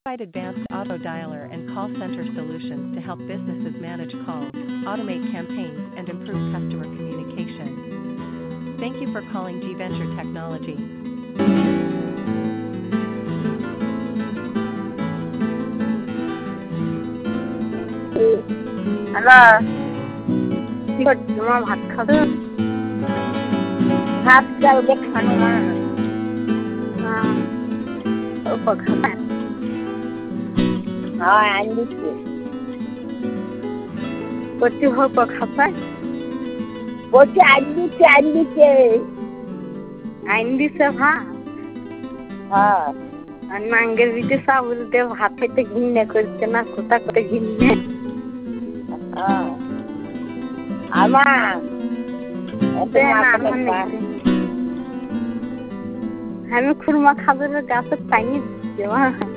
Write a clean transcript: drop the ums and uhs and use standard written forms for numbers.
Provide advanced auto dialer and call center solutions to help businesses manage calls, automate campaigns, and improve customer communication. Thank you for calling G Venture Technology. Hello, কি করছো? তোমার ভাত খাবে? ভাত চাল দিয়ে খানো মা। অল্প খাবে? হ্যাঁ, আনি দিচ্ছি। কচি অল্প খাবে? কচি আনি দিচ্ছে। আনি দিছে ভাত? হ্যাঁ। আর নাঙ্গের দিতে চাউল দিয়ে ভাত খেতে ঘৃণা করছে না, কোথা করে ঘৃণা? হ্যাঁ। আমার আমি খুরমা খাবারের গাছের পানি দিচ্ছি মা।